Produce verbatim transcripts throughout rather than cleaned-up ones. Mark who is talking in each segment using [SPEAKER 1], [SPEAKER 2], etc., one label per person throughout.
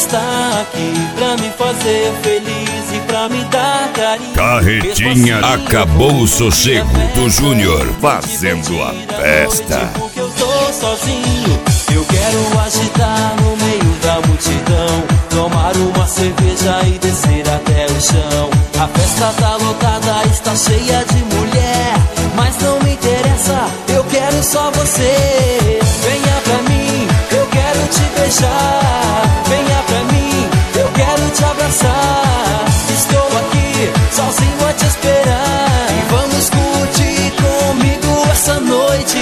[SPEAKER 1] está aqui pra me fazer feliz e pra me dar carinho.
[SPEAKER 2] Carretinha acabou o sossego do Júnior fazendo a festa.
[SPEAKER 1] Porque eu tô sozinho, eu quero agitar no meio da multidão, tomar uma cerveja e descer até o chão. A festa tá lotada, está cheia de mulher, mas não me interessa, eu quero só você. Venha pra mim, eu quero te beijar. Venha pra mim, eu quero te abraçar. Estou aqui, sozinho a te esperar, e vamos curtir comigo essa noite.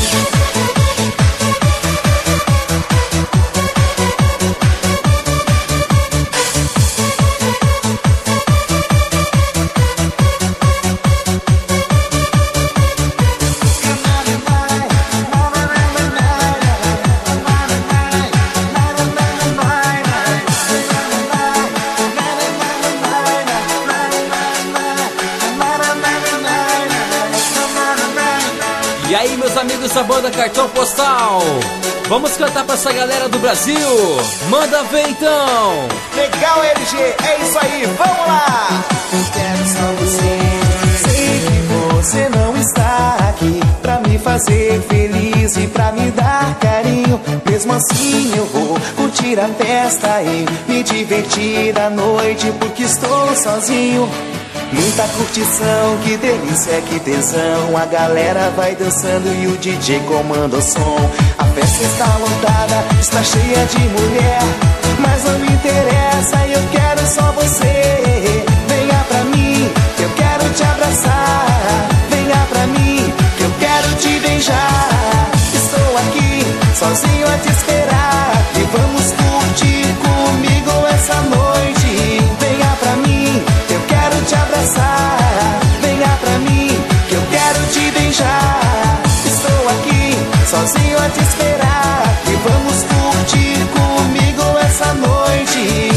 [SPEAKER 1] E aí, meus amigos da banda Cartão Postal, vamos cantar pra essa galera do Brasil? Manda ver então!
[SPEAKER 3] Legal, L G, é isso aí, vamos lá! Eu quero só você. Sei que você não está aqui pra me fazer feliz e pra me dar carinho. Mesmo assim eu vou curtir a festa e me divertir à noite, porque estou sozinho. Muita curtição, que delícia, que tesão. A galera vai dançando e o D J comanda o som. A festa está lotada, está cheia de mulher, mas não me interessa, eu quero só você. Venha pra mim, que eu quero te abraçar. Venha pra mim, que eu quero te beijar. Estou aqui, sozinho a te esperar, e vamos curtir comigo essa noite. Venha pra mim, que eu quero te abraçar. Venha pra mim, que eu quero te beijar. Estou aqui, sozinho a te esperar, e vamos curtir comigo essa noite.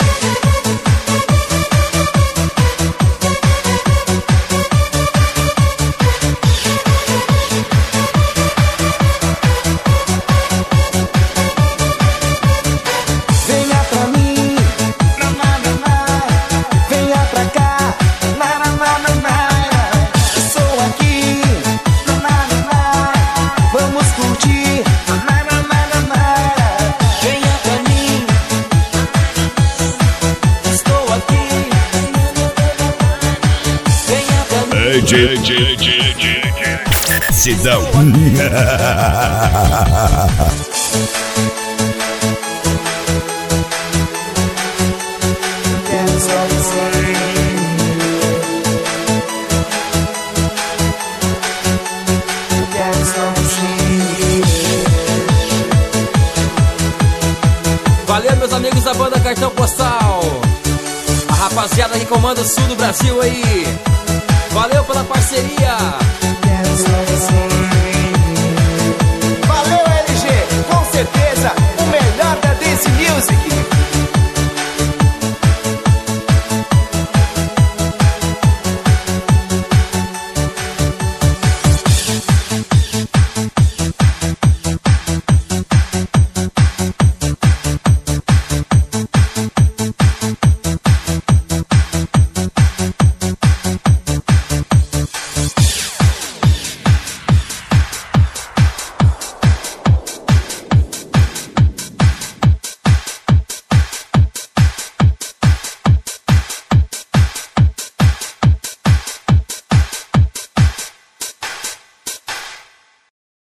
[SPEAKER 2] Sidão.
[SPEAKER 1] Valeu, meus amigos da banda Cartão Postal, a rapaziada que comanda o sul do Brasil aí. Valeu pela parceria.
[SPEAKER 3] Quero só você.